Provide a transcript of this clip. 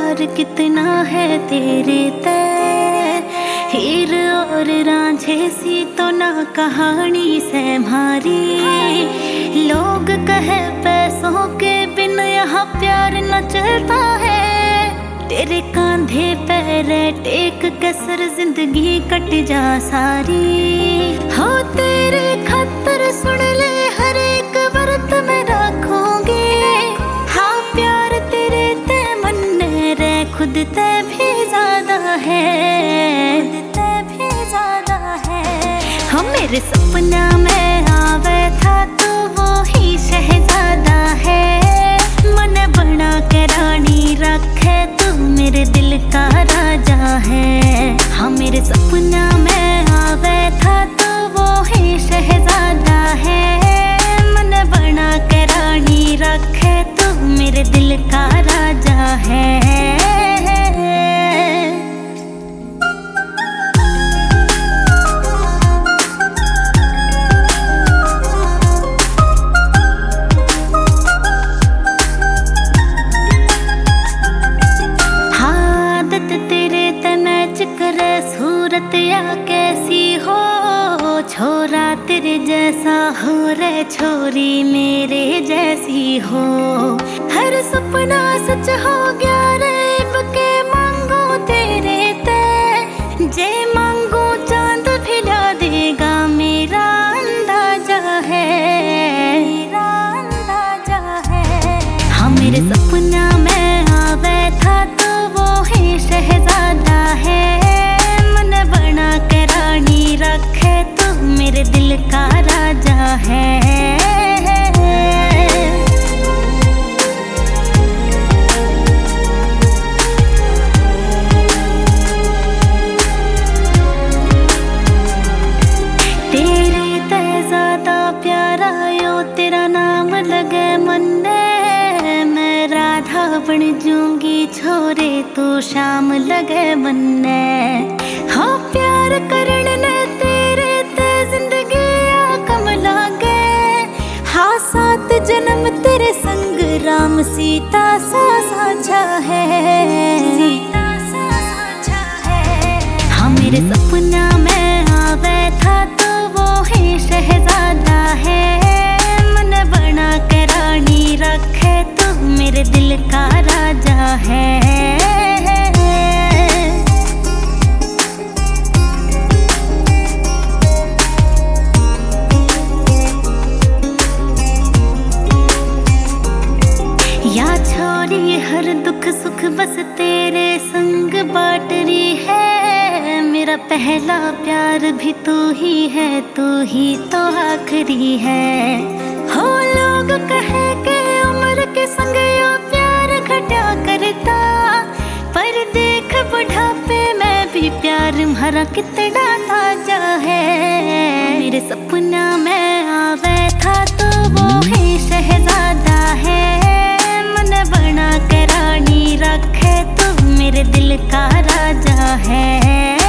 प्यार कितना है तेरे ते, हीर और रांझे सी तो ना कहानी से हमारी। लोग कहे पैसों के बिन यहाँ प्यार न चलता है, तेरे कांधे पैर टेक कसर जिंदगी कट जा सारी। हो तेरे खतर सुन ले हर एक वर्त में रखूंगी, हाँ प्यार तेरे ते मन रे खुद ते भी ज्यादा है, खुद ते भी ज्यादा है। हाँ मेरे सपना में आवे था तो वो ही शहजादा है, मन बना के रानी रखे तू मेरे दिल का राजा है। हाँ मेरे सपना में आवे था तो वो ही शहजादा है, मन बना के रानी रखे तू मेरे दिल का राजा है। सूरत या कैसी हो छोरा तेरे जैसा हो रे छोरी मेरे जैसी हो, हर सपना सच हो गया रे के मांगो तेरे ते, जे मांगो चांद भी ला देगा मेरा अंदाजा है, मेरा अंदाजा है। हाँ मेरे सपना में आवे था तो वो ही शहजादा है, के रानी रखे तू मेरे दिल का राजा है। तेरे ते ज्यादा प्यारा यो तेरा नाम लगे मन में, मैं राधा बन जूंगी छोरे तू शाम लगे मन में। हाँ प्यार करने ने तेरे ते जिंदगी आ कम लागे, हाँ 7 जन्म तेरे संग राम सीता सा साझा है, सीता सा साझा है। हाँ मेरे सपना में आवे था तो वो ही शहजादा है, मन बना के रानी रखे तू मेरे दिल का राजा है। हर दुख सुख बस तेरे संग बांट रही है, मेरा पहला प्यार भी तू ही है, तू ही तो आखिरी है। हो लोग कहे के उम्र के संग यो प्यार घटा करता, पर देख बुढ़ापे में भी प्यार हमारा कितना ताजा है। मेरे सपना में आवे था तो वो ही शहजादा है, बना के रानी रखे तू मेरे दिल का राजा है।